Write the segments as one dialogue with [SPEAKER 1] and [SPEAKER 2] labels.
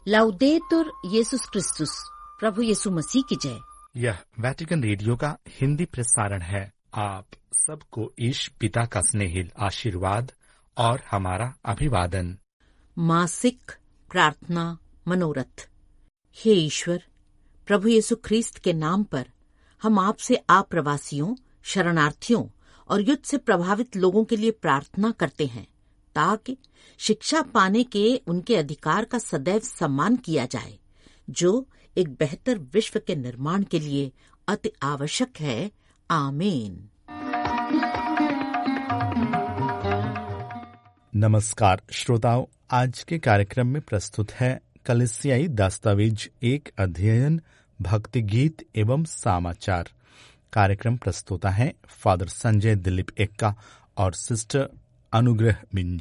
[SPEAKER 1] लाउदेतुर येसुस क्रिस्तुस, प्रभु यीशु मसीह की जय।
[SPEAKER 2] यह वेटिकन रेडियो का हिंदी प्रसारण है। आप सबको ईश पिता का स्नेहिल आशीर्वाद और हमारा अभिवादन।
[SPEAKER 1] मासिक प्रार्थना मनोरथ। हे ईश्वर, प्रभु यीशु ख्रीस्त के नाम पर हम आपसे प्रवासियों, शरणार्थियों और युद्ध से प्रभावित लोगों के लिए प्रार्थना करते हैं, ताकि शिक्षा पाने के उनके अधिकार का सदैव सम्मान किया जाए, जो एक बेहतर विश्व के निर्माण के लिए अति आवश्यक है। आमीन।
[SPEAKER 2] नमस्कार श्रोताओं, आज के कार्यक्रम में प्रस्तुत है कलीसियाई दस्तावेज एक अध्ययन, भक्ति गीत एवं समाचार। कार्यक्रम प्रस्तुता है फादर संजय दिलीप एक्का और सिस्टर अनुग्रह मिंज।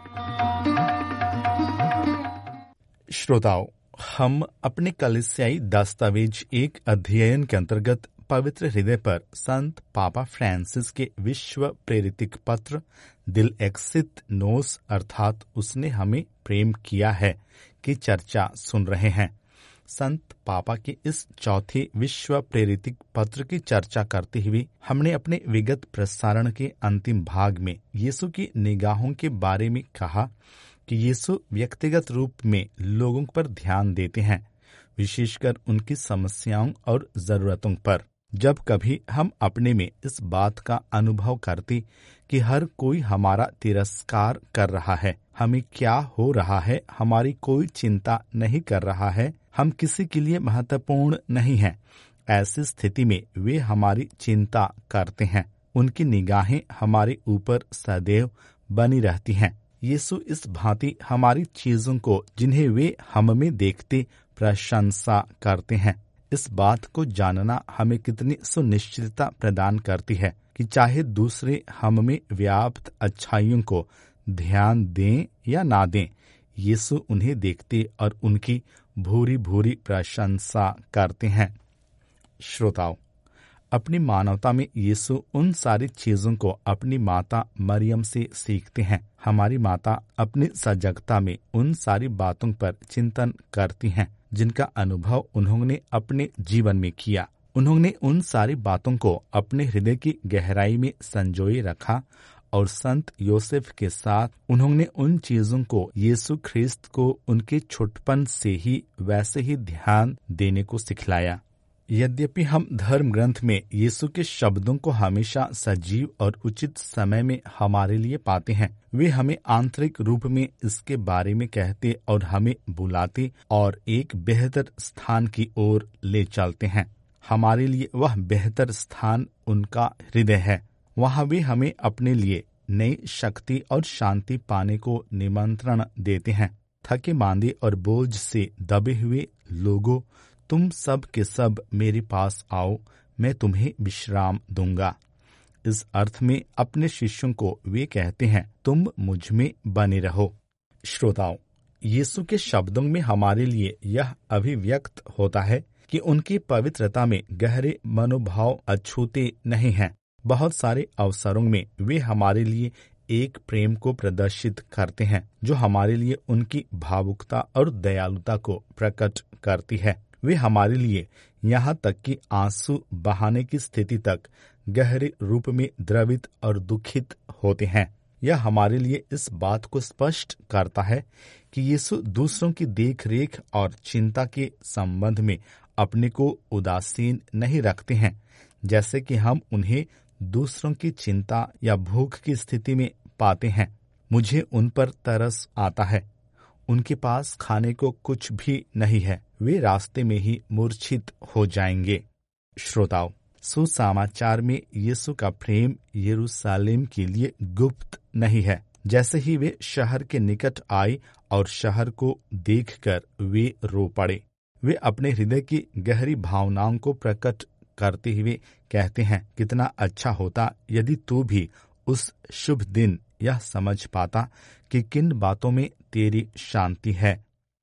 [SPEAKER 2] श्रोताओं, हम अपने कलीसियाई दस्तावेज एक अध्ययन के अंतर्गत पवित्र हृदय पर संत पापा फ्रांसिस के विश्व प्रेरित पत्र दिल एक्सित नोस अर्थात उसने हमें प्रेम किया है की चर्चा सुन रहे हैं। संत पापा के इस चौथे विश्व प्रेरित पत्र की चर्चा करते हुए हमने अपने विगत प्रसारण के अंतिम भाग में यीशु की निगाहों के बारे में कहा कि यीशु व्यक्तिगत रूप में लोगों पर ध्यान देते हैं, विशेषकर उनकी समस्याओं और जरूरतों पर। जब कभी हम अपने में इस बात का अनुभव करते कि हर कोई हमारा तिरस्कार कर रहा है, हमें क्या हो रहा है, हमारी कोई चिंता नहीं कर रहा है, हम किसी के लिए महत्वपूर्ण नहीं हैं, ऐसी स्थिति में वे हमारी चिंता करते हैं। उनकी निगाहें हमारे ऊपर सदैव बनी रहती हैं। यीशु इस भांति हमारी चीजों को, जिन्हें वे हम में देखते, प्रशंसा करते हैं। इस बात को जानना हमें कितनी सुनिश्चितता प्रदान करती है कि चाहे दूसरे हम में व्याप्त अच्छाइयों को ध्यान दें या ना दें, यीशु उन्हें देखते और उनकी भूरी भूरी प्रशंसा करते हैं। श्रोताओं, अपनी मानवता में यीशु उन सारी चीजों को अपनी माता मरियम से सीखते हैं। हमारी माता अपनी सजगता में उन सारी बातों पर चिंतन करती हैं जिनका अनुभव उन्होंने अपने जीवन में किया। उन्होंने उन सारी बातों को अपने हृदय की गहराई में संजोए रखा और संत योसेफ के साथ उन्होंने उन चीजों को यीशु ख्रीस्त को उनके छोटपन से ही वैसे ही ध्यान देने को सिखलाया। यद्यपि हम धर्म ग्रंथ में यीशु के शब्दों को हमेशा सजीव और उचित समय में हमारे लिए पाते हैं, वे हमें आंतरिक रूप में इसके बारे में कहते और हमें बुलाते और एक बेहतर स्थान की ओर ले चलते हैं। हमारे लिए वह बेहतर स्थान उनका हृदय है। वहाँ वे हमें अपने लिए नई शक्ति और शांति पाने को निमंत्रण देते हैं। थके मांदे और बोझ से दबे हुए लोगों, तुम सब के सब मेरे पास आओ, मैं तुम्हें विश्राम दूंगा। इस अर्थ में अपने शिष्यों को वे कहते हैं, तुम मुझ में बने रहो। श्रोताओं, यीशु के शब्दों में हमारे लिए यह अभिव्यक्त होता है कि उनकी पवित्रता में गहरे मनोभाव अछूते नहीं हैं। बहुत सारे अवसरों में वे हमारे लिए एक प्रेम को प्रदर्शित करते हैं जो हमारे लिए उनकी भावुकता और दयालुता को प्रकट करती है। वे हमारे लिए यहाँ तक कि आंसू बहाने की स्थिति तक गहरे रूप में द्रवित और दुखित होते हैं। यह हमारे लिए इस बात को स्पष्ट करता है कि यीशु दूसरों की देखरेख और चिंता के संबंध में अपने को उदासीन नहीं रखते हैं, जैसे कि हम उन्हें दूसरों की चिंता या भूख की स्थिति में पाते हैं। मुझे उन पर तरस आता है। उनके पास खाने को कुछ भी नहीं है, वे रास्ते में ही मूर्छित हो जाएंगे। श्रोताओं, सुसमाचार में यीशु का प्रेम यरूशलेम के लिए गुप्त नहीं है। जैसे ही वे शहर के निकट आए और शहर को देखकर वे रो पड़े, वे अपने हृदय की गहरी भावनाओं को प्रकट करते हुए कहते हैं, कितना अच्छा होता यदि तू भी उस शुभ दिन यह समझ पाता कि किन बातों में तेरी शांति है।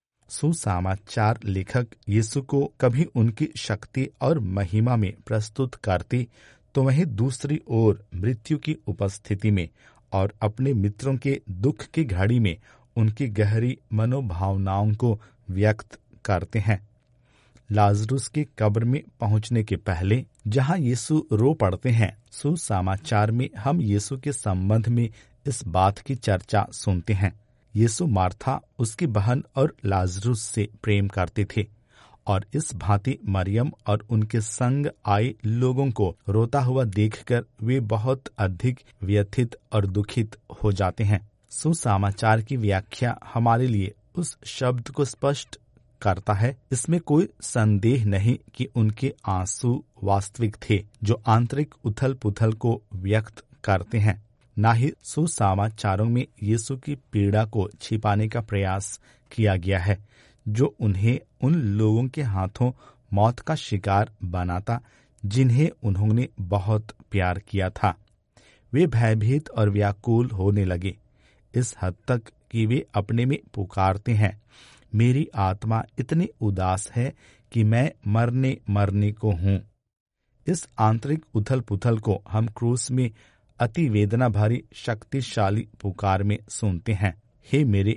[SPEAKER 2] सुसमाचार लेखक यीशु को कभी उनकी शक्ति और महिमा में प्रस्तुत करते तो वहीं दूसरी ओर मृत्यु की उपस्थिति में और अपने मित्रों के दुख की घड़ी में उनकी गहरी मनोभावनाओं को व्यक्त करते हैं। लाजरुस की कब्र में पहुंचने के पहले जहां यीशु रो पड़ते हैं, सुसमाचार में हम यीशु के संबंध में इस बात की चर्चा सुनते हैं। यीशु मार्था, उसकी बहन और लाजरुस से प्रेम करते थे और इस भांति मरियम और उनके संग आए लोगों को रोता हुआ देखकर वे बहुत अधिक व्यथित और दुखित हो जाते हैं। सुसमाचार की व्याख्या हमारे लिए उस शब्द को स्पष्ट करता है। इसमें कोई संदेह नहीं कि उनके आंसू वास्तविक थे, जो आंतरिक उथल पुथल को व्यक्त करते हैं। ना ही सुसमाचारों में यीशु की पीड़ा को छिपाने का प्रयास किया गया है, जो उन्हें उन लोगों के हाथों मौत का शिकार बनाता जिन्हें उन्होंने बहुत प्यार किया था। वे भयभीत और व्याकुल होने लगे, इस हद तक कि वे अपने में पुकारते हैं, मेरी आत्मा इतनी उदास है कि मैं मरने को हूँ। इस आंतरिक उथल पुथल को हम क्रूस में अति वेदना भरी शक्तिशाली पुकार में सुनते हैं, हे मेरे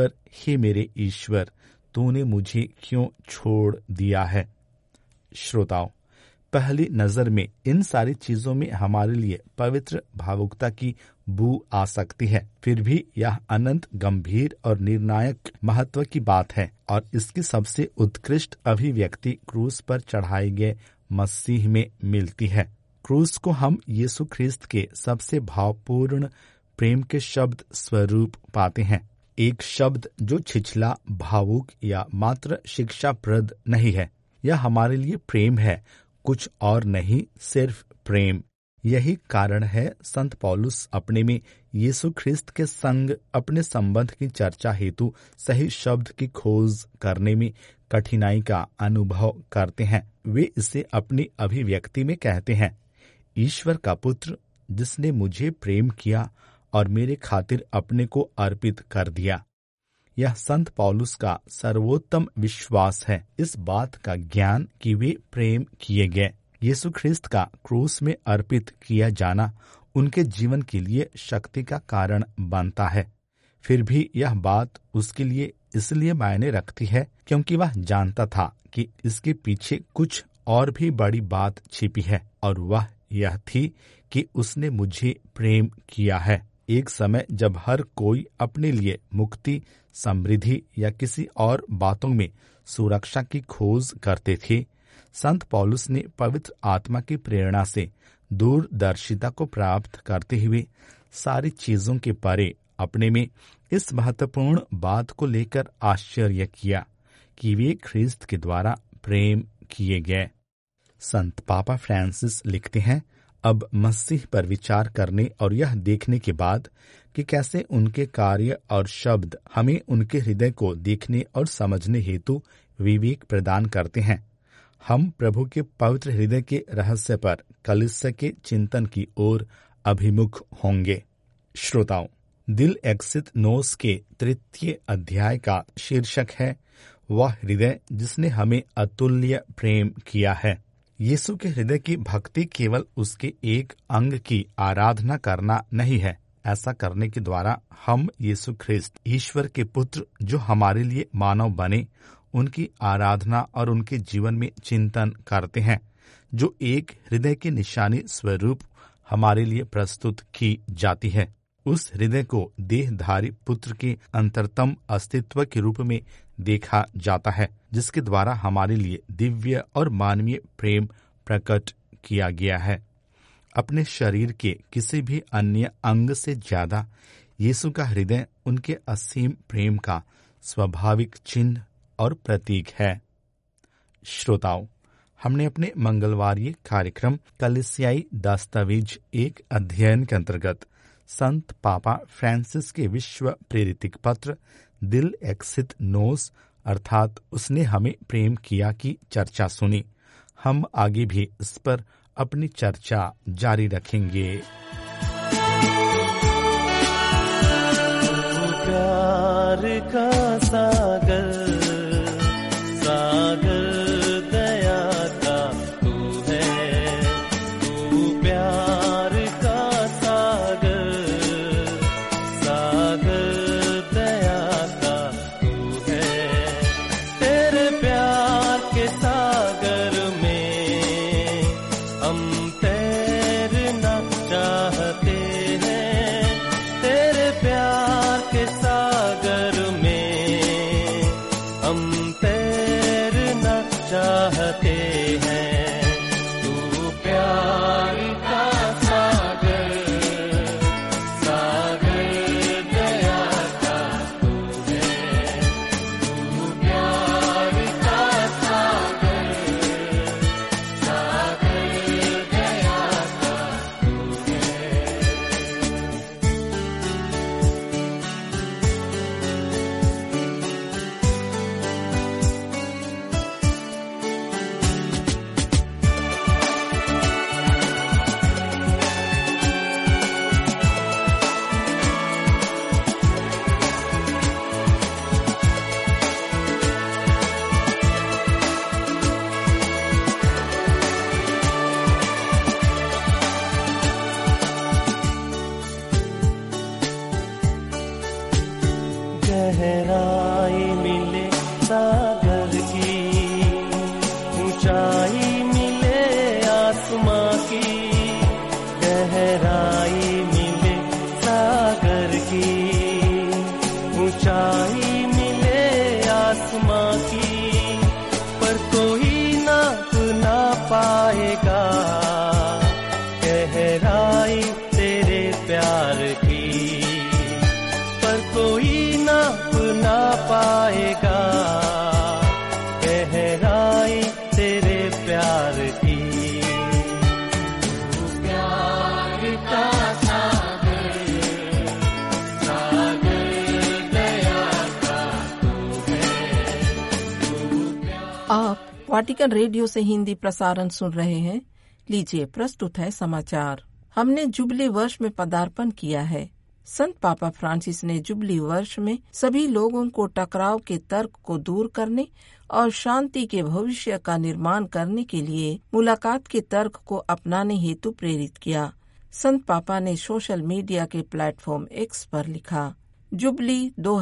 [SPEAKER 2] ईश्वर, तूने मुझे क्यों छोड़ दिया है। श्रोताओ, पहली नजर में इन सारी चीजों में हमारे लिए पवित्र भावुकता की बू आ सकती है। फिर भी यह अनंत गंभीर और निर्णायक महत्व की बात है और इसकी सबसे उत्कृष्ट अभिव्यक्ति क्रूस पर चढ़ाए गए मसीह में मिलती है। क्रूस को हम यीशु ख्रिस्त के सबसे भावपूर्ण प्रेम के शब्द स्वरूप पाते हैं। एक शब्द जो छिछला, भावुक या मात्र शिक्षाप्रद नहीं है। यह हमारे लिए प्रेम है, कुछ और नहीं, सिर्फ प्रेम। यही कारण है संत पौलुस अपने में यीशु ख्रिस्त के संग अपने संबंध की चर्चा हेतु सही शब्द की खोज करने में कठिनाई का अनुभव करते हैं। वे इसे अपनी अभिव्यक्ति में कहते हैं, ईश्वर का पुत्र जिसने मुझे प्रेम किया और मेरे खातिर अपने को अर्पित कर दिया। यह संत पौलुस का सर्वोत्तम विश्वास है, इस बात का ज्ञान कि वे प्रेम किए गए। यीशु ख्रिस्त का क्रूस में अर्पित किया जाना उनके जीवन के लिए शक्ति का कारण बनता है। फिर भी यह बात उसके लिए इसलिए मायने रखती है क्योंकि वह जानता था कि इसके पीछे कुछ और भी बड़ी बात छिपी है, और वह यह थी कि उसने मुझे प्रेम किया है। एक समय जब हर कोई अपने लिए मुक्ति, समृद्धि या किसी और बातों में सुरक्षा की खोज करते थे, संत पौलुस ने पवित्र आत्मा की प्रेरणा से दूरदर्शिता को प्राप्त करते हुए सारी चीजों के परे अपने में इस महत्वपूर्ण बात को लेकर आश्चर्य किया कि वे ख्रिस्त के द्वारा प्रेम किए गए। संत पापा फ्रांसिस लिखते हैं, अब मसीह पर विचार करने और यह देखने के बाद कि कैसे उनके कार्य और शब्द हमें उनके हृदय को देखने और समझने हेतु विवेक प्रदान करते हैं, हम प्रभु के पवित्र हृदय के रहस्य पर कलीसिया के चिंतन की ओर अभिमुख होंगे। श्रोताओं, दिल एक्सित नोस के 3 अध्याय का शीर्षक है, वह हृदय जिसने हमें अतुल्य प्रेम किया है। यीशु के हृदय की भक्ति केवल उसके एक अंग की आराधना करना नहीं है। ऐसा करने के द्वारा हम यीशु ख्रिस्त, ईश्वर के पुत्र जो हमारे लिए मानव बने, उनकी आराधना और उनके जीवन में चिंतन करते हैं, जो एक हृदय की निशानी स्वरूप हमारे लिए प्रस्तुत की जाती है। उस हृदय को देहधारी पुत्र के अंतरतम अस्तित्व के रूप में देखा जाता है, जिसके द्वारा हमारे लिए दिव्य और मानवीय प्रेम प्रकट किया गया है। अपने शरीर के किसी भी अन्य अंग से ज्यादा यीशु का हृदय उनके असीम प्रेम का स्वाभाविक चिन्ह और प्रतीक है। श्रोताओं, हमने अपने मंगलवारी कार्यक्रम कलीसियाई दस्तावेज 1 अध्ययन के अंतर्गत संत पापा फ्रांसिस के विश्व प्रेरित पत्र दिल एक्सित नोस अर्थात उसने हमें प्रेम किया की चर्चा सुनी। हम आगे भी इस पर अपनी चर्चा जारी रखेंगे।
[SPEAKER 3] प्यार का सागर, सागर दया का तू है, तू प्यार का सागर, सागर दया का तू है, हम तैरना चाहते हैं तेरे प्यार के सागर में, हम तैरना चाहते हैं, तू प्यार का सागर, सागर दया का तू है, तू प्यार का सागर, सागर दया का तू है। गहराई मिले सागर की, ऊंचाई मिले आसमां की, गहराई मिले सागर की, ऊंचाई मिले आसमां की, पर कोई नाप ना पाएगा गहराई तेरे प्यार की, पर कोई नाप ना पाएगा गहराई तेरे प्यार की, तू प्यार का सागर, सागर दया का तू है, तू प्यार।
[SPEAKER 4] आप वाटिकन रेडियो से हिंदी प्रसारण सुन रहे हैं। लीजिए प्रस्तुत है समाचार। हमने जुबली वर्ष में पदार्पण किया है। संत पापा फ्रांसिस ने जुबली वर्ष में सभी लोगों को टकराव के तर्क को दूर करने और शांति के भविष्य का निर्माण करने के लिए मुलाकात के तर्क को अपनाने हेतु प्रेरित किया। संत पापा ने सोशल मीडिया के प्लेटफॉर्म एक्स पर लिखा, जुबली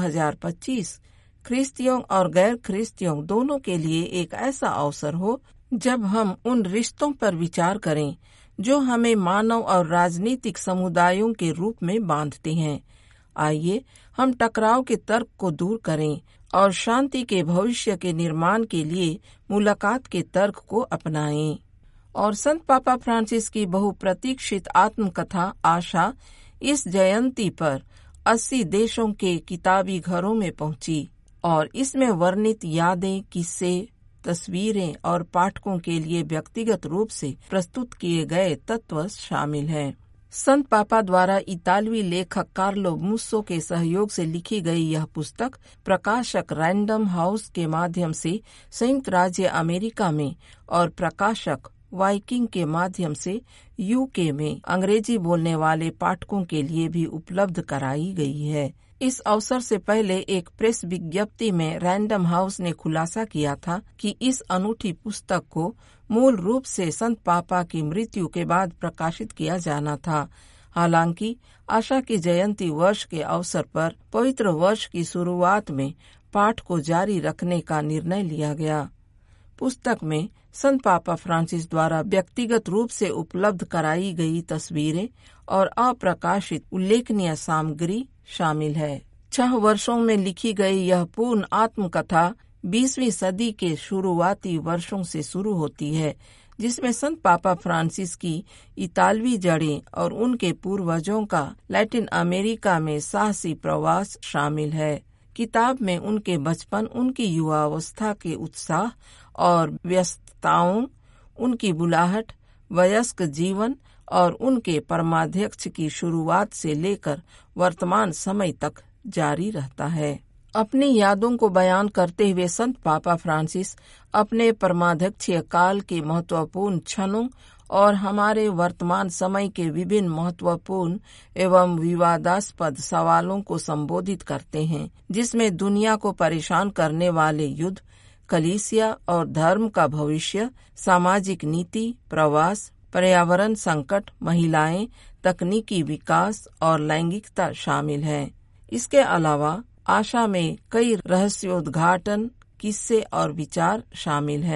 [SPEAKER 4] 2025 ख्रिस्तियों और गैर ख्रिस्तियों दोनों के लिए एक ऐसा अवसर हो जब हम उन रिश्तों पर विचार करें जो हमें मानव और राजनीतिक समुदायों के रूप में बांधते हैं। आइए हम टकराव के तर्क को दूर करें और शांति के भविष्य के निर्माण के लिए मुलाकात के तर्क को अपनाएं। और संत पापा फ्रांसिस की बहुप्रतीक्षित आत्मकथा आशा इस जयंती पर 80 देशों के किताबी घरों में पहुंची और इसमें वर्णित यादें, किस्से, तस्वीरें और पाठकों के लिए व्यक्तिगत रूप से प्रस्तुत किए गए तत्व शामिल हैं। संत पापा द्वारा इतालवी लेखक कार्लो मुस्सो के सहयोग से लिखी गई यह पुस्तक प्रकाशक रैंडम हाउस के माध्यम से संयुक्त राज्य अमेरिका में और प्रकाशक वाइकिंग के माध्यम से यूके में अंग्रेजी बोलने वाले पाठकों के लिए भी उपलब्ध कराई गई है। इस अवसर से पहले एक प्रेस विज्ञप्ति में रैंडम हाउस ने खुलासा किया था कि इस अनूठी पुस्तक को मूल रूप से संत पापा की मृत्यु के बाद प्रकाशित किया जाना था। हालांकि आशा की जयंती वर्ष के अवसर पर पवित्र वर्ष की शुरुआत में पाठ को जारी रखने का निर्णय लिया गया। पुस्तक में संत पापा फ्रांसिस द्वारा व्यक्तिगत रूप से उपलब्ध कराई गई तस्वीरें और अप्रकाशित उल्लेखनीय सामग्री शामिल है। 6 वर्षों में लिखी गई यह पूर्ण आत्मकथा 20वीं सदी के शुरुआती वर्षों से शुरू होती है, जिसमें संत पापा फ्रांसिस की इतालवी जड़ें और उनके पूर्वजों का लैटिन अमेरिका में साहसी प्रवास शामिल है। किताब में उनके बचपन, उनकी युवावस्था के उत्साह और व्यस्तताओं, उनकी बुलाहट, वयस्क जीवन और उनके परमाध्यक्ष की शुरुआत से लेकर वर्तमान समय तक जारी रहता है। अपनी यादों को बयान करते हुए संत पापा फ्रांसिस अपने परमाध्यक्षीय काल के महत्वपूर्ण क्षणों और हमारे वर्तमान समय के विभिन्न महत्वपूर्ण एवं विवादास्पद सवालों को संबोधित करते हैं, जिसमें दुनिया को परेशान करने वाले युद्ध, कलीसिया और धर्म का भविष्य, सामाजिक नीति, प्रवास, पर्यावरण संकट, महिलाएं, तकनीकी विकास और लैंगिकता शामिल है। इसके अलावा आशा में कई रहस्योद्घाटन, किस्से और विचार शामिल हैं।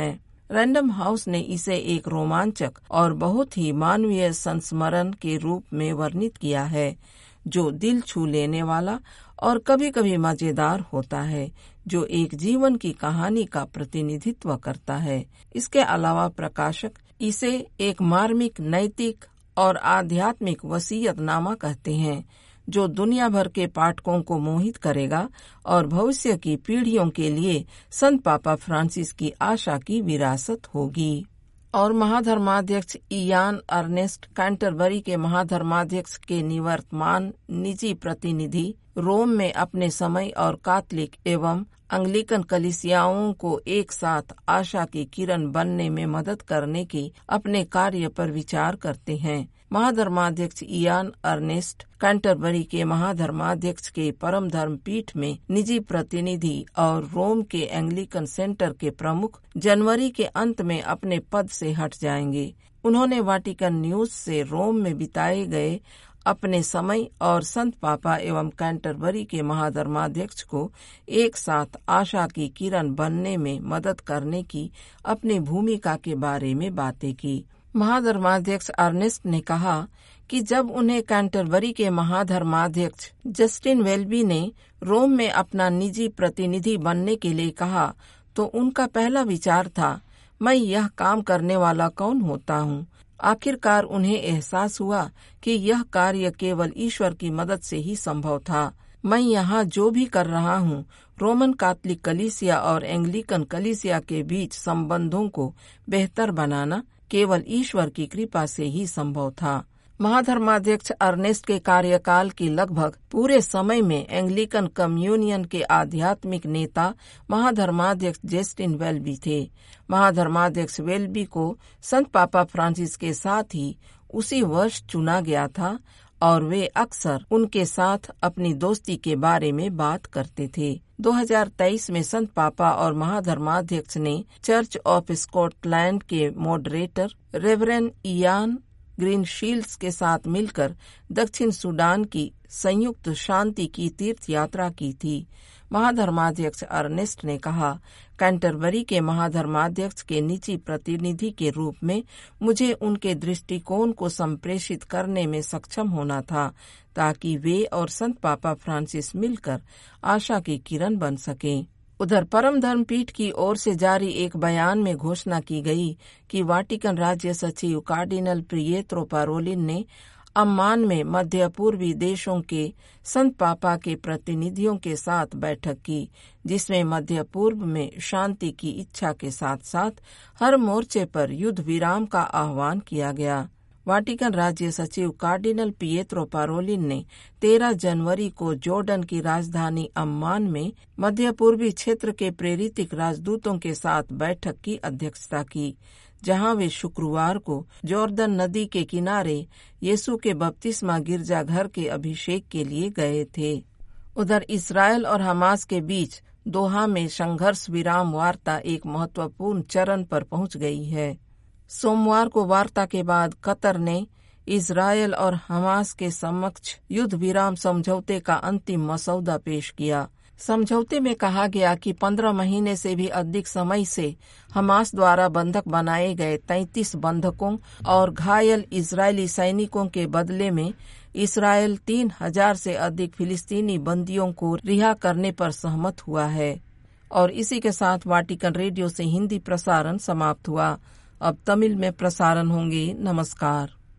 [SPEAKER 4] रैंडम हाउस ने इसे एक रोमांचक और बहुत ही मानवीय संस्मरण के रूप में वर्णित किया है, जो दिल छू लेने वाला और कभी कभी मजेदार होता है, जो एक जीवन की कहानी का प्रतिनिधित्व करता है। इसके अलावा प्रकाशक इसे एक मार्मिक, नैतिक और आध्यात्मिक वसीयतनामा कहते हैं, जो दुनिया भर के पाठकों को मोहित करेगा और भविष्य की पीढ़ियों के लिए संत पापा फ्रांसिस की आशा की विरासत होगी। और महाधर्माध्यक्ष इयान अर्नेस्ट, कैंटरबरी के महाधर्माध्यक्ष के निवर्तमान निजी प्रतिनिधि, रोम में अपने समय और कैथोलिक एवं अंग्लिकन कलीसियाओं को एक साथ आशा की किरण बनने में मदद करने के अपने कार्य पर विचार करते हैं। महाधर्माध्यक्ष इयान अर्नेस्ट कैंटरबरी के महाधर्माध्यक्ष के परम धर्म पीठ में निजी प्रतिनिधि और रोम के एंग्लिकन सेंटर के प्रमुख जनवरी के अंत में अपने पद से हट जाएंगे। उन्होंने वाटिकन न्यूज से रोम में बिताए गए अपने समय और संत पापा एवं कैंटरबरी के महाधर्माध्यक्ष को एक साथ आशा की किरण बनने में मदद करने की अपनी भूमिका के बारे में बातें की। महाधर्माध्यक्ष अर्नेस्ट ने कहा कि जब उन्हें कैंटरबरी के महाधर्माध्यक्ष जस्टिन वेल्बी ने रोम में अपना निजी प्रतिनिधि बनने के लिए कहा, तो उनका पहला विचार था, मैं यह काम करने वाला कौन होता हूँ। आखिरकार उन्हें एहसास हुआ कि यह कार्य केवल ईश्वर की मदद से ही संभव था। मैं यहाँ जो भी कर रहा हूँ, रोमन कैथोलिक कलीसिया और एंग्लिकन कलीसिया के बीच संबंधों को बेहतर बनाना केवल ईश्वर की कृपा से ही संभव था। महाधर्माध्यक्ष अर्नेस्ट के कार्यकाल की लगभग पूरे समय में एंग्लिकन कम्युनियन के आध्यात्मिक नेता महाधर्माध्यक्ष जस्टिन वेल्बी थे। महाधर्माध्यक्ष वेल्बी को संत पापा फ्रांसिस के साथ ही उसी वर्ष चुना गया था और वे अक्सर उनके साथ अपनी दोस्ती के बारे में बात करते थे। 2023 में संत पापा और महाधर्माध्यक्ष ने चर्च ऑफ स्कॉटलैंड के मॉडरेटर रेवरेंड इयान ग्रीनशील्ड्स के साथ मिलकर दक्षिण सूडान की संयुक्त शांति की तीर्थ यात्रा की थी। महाधर्माध्यक्ष अर्नेस्ट ने कहा, कैंटरबरी के महाधर्माध्यक्ष के निजी प्रतिनिधि के रूप में मुझे उनके दृष्टिकोण को संप्रेषित करने में सक्षम होना था, ताकि वे और संत पापा फ्रांसिस मिलकर आशा की किरण बन सकें। उधर परम धर्म पीठ की ओर से जारी एक बयान में घोषणा की गई कि वाटिकन राज्य सचिव कार्डिनल प्रिएत्रो पारोलिन ने अम्मान में मध्य पूर्वी देशों के संत पापा के प्रतिनिधियों के साथ बैठक की, जिसमें मध्य पूर्व में शांति की इच्छा के साथ साथ हर मोर्चे पर युद्ध विराम का आह्वान किया गया। वाटिकन राज्य सचिव कार्डिनल पिएत्रो पारोलिन ने 13 जनवरी को जॉर्डन की राजधानी अम्मान में मध्य पूर्वी क्षेत्र के प्रेरितिक राजदूतों के साथ बैठक की अध्यक्षता की, जहां वे शुक्रवार को जॉर्दन नदी के किनारे यीशु के बपतिस्मा गिरजाघर के अभिषेक के लिए गए थे। उधर इस्राएल और हमास के बीच दोहा में संघर्ष विराम वार्ता एक महत्वपूर्ण चरण पर पहुंच गई है। सोमवार को वार्ता के बाद कतर ने इस्राएल और हमास के समक्ष युद्ध विराम समझौते का अंतिम मसौदा पेश किया। समझौते में कहा गया कि 15 महीने से भी अधिक समय से हमास द्वारा बंधक बनाए गए 33 बंधकों और घायल इजरायली सैनिकों के बदले में इस्राएल 3000 से अधिक फिलिस्तीनी बंदियों को रिहा करने पर सहमत हुआ है। और इसी के साथ वाटिकन रेडियो से हिंदी प्रसारण समाप्त हुआ। अब तमिल में प्रसारण होंगे। नमस्कार।